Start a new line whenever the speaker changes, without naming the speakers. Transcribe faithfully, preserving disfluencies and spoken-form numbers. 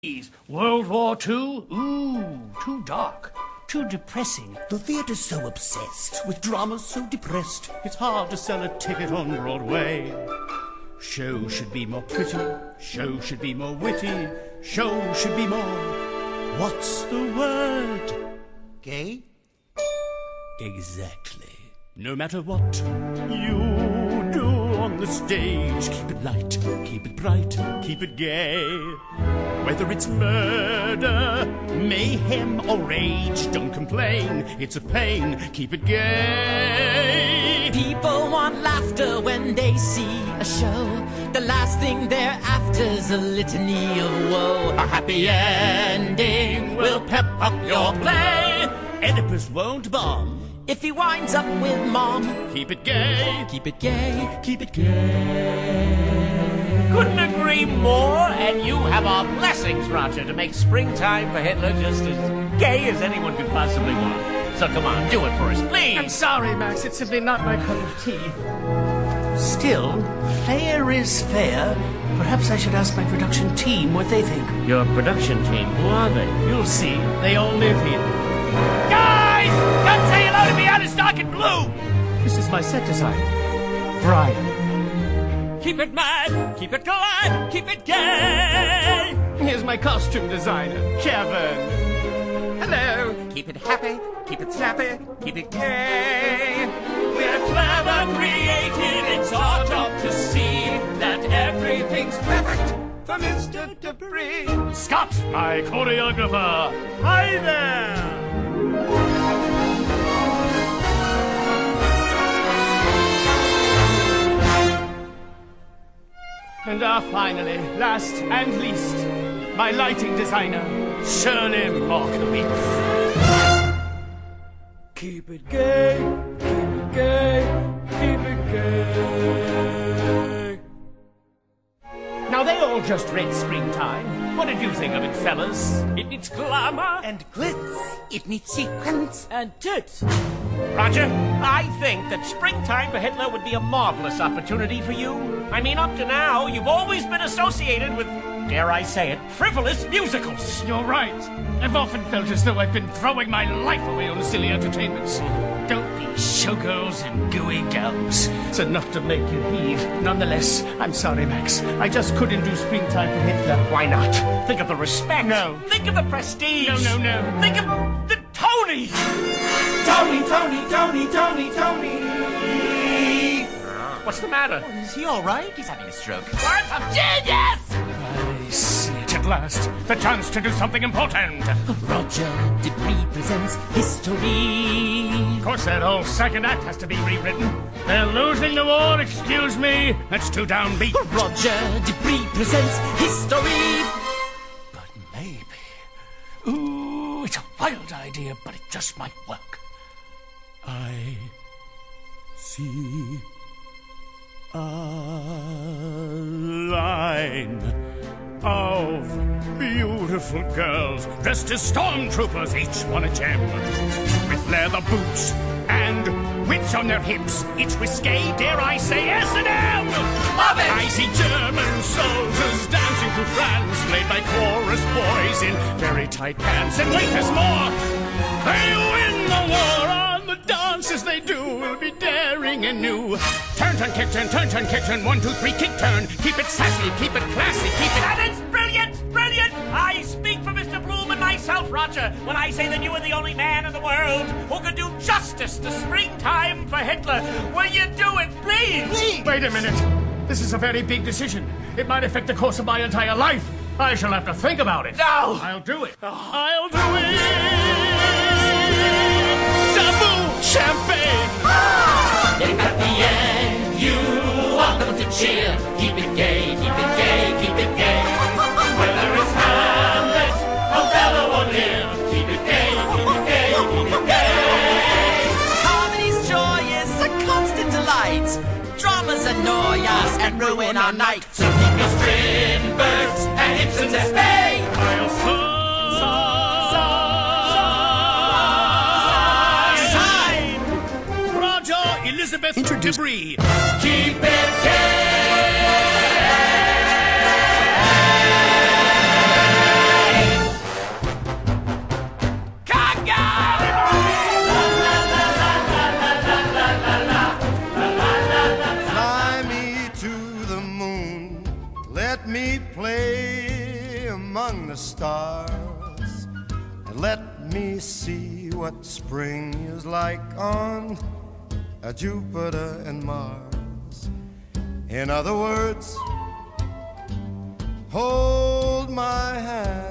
World War Two? Ooh, too dark, too depressing.
The theater's so obsessed with drama so depressed.
It's hard to sell a ticket on Broadway. Show should be more pretty, show should be more witty, show should be more... What's the word?
Gay?
Exactly. No matter what you do on the stage, keep it light, keep it bright, keep it gay. Whether it's murder, mayhem, or rage, don't complain, it's a pain, keep it gay.
People want laughter when they see a show. The last thing they're after's a litany of woe.
A happy ending will pep up your play. Oedipus won't bomb
if he winds up with mom.
Keep it gay,
keep it gay, keep it gay.
Couldn't agree more, and you have our blessings, Roger, to make Springtime for Hitler just as gay as anyone could possibly want. So come on, do it for us, please.
I'm sorry, Max, it's simply not my cup of tea. Still, fair is fair. Perhaps I should ask my production team what they think.
Your production team, who are they?
You'll see, they all live here. Guys! Come say hello to me out of stock and blue! This is my set design, Brian.
Keep it mad, keep it glad, keep it gay.
Here's my costume designer, Kevin.
Hello. Keep it happy, keep it snappy, keep it gay. We're clever, creative, it's our job to see that everything's perfect for Mister Dupree.
Scott, my choreographer. Hi there. And uh, finally, last and least, my lighting designer, Shirley Markowitz. Keep it gay, keep it gay, keep it gay. Now they all just read Springtime. What did you think of it, fellas?
It needs glamour
And glitz. It needs sequins.
and tits. Roger, I think that Springtime for Hitler would be a marvelous opportunity for you. I mean, up to now, you've always been associated with, dare I say it, frivolous musicals.
You're right. I've often felt as though I've been throwing my life away on silly entertainments. Dopey showgirls and gooey gals. It's enough to make you heave. Nonetheless, I'm sorry, Max. I just couldn't do Springtime for Hitler.
Why not? Think of the respect.
No.
Think of the prestige.
No, no, no.
Think of the Tony.
Tony, Tony, Tony, Tony, Tony.
What's the matter?
Is he all right?
He's having a stroke.
What a genius!
I see it at last. The chance to do something important.
Roger Dupree presents history.
Of course, that whole second act has to be rewritten. They're losing the war, excuse me. That's too downbeat.
Roger Dupree presents history.
But maybe. Ooh, it's a wild idea, but it just might work. I see a line of beautiful girls dressed as stormtroopers, each one a gem, with leather boots and whips on their hips. It's risque, dare I say, S and M.
Love it!
I see German soldiers dancing through France, played by chorus boys in very tight pants. And wait, there's more. They win the war on the dances they do will be daring and new. Turn, turn, kick, turn, turn, turn, kick, turn. One, two, three, kick, turn. Keep it sassy, keep it classy, keep it...
That is brilliant! Brilliant! I speak for Mister Bloom and myself, Roger, when I say that you are the only man in the world who could do justice to Springtime for Hitler. Will you do it, please?
Please.
Wait a minute. This is a very big decision. It might affect the course of my entire life. I shall have to think about it.
No!
I'll do it. I'll do it. Taboo champagne.
At the end, you want them to cheer. Keep it gay, keep it gay, keep it gay.
Whether it's Hamlet, Othello, or Lear, keep it gay, keep it gay, keep it gay.
Comedy's joy is a constant delight. Dramas annoy us and ruin our night.
So keep your Strindbergs and Ibsens at bay.
I'll sign. Roger Elizabeth Dupree.
Keep it gay.
smiles and let me see what spring is like on uh, Jupiter and Mars. In other words, hold my hand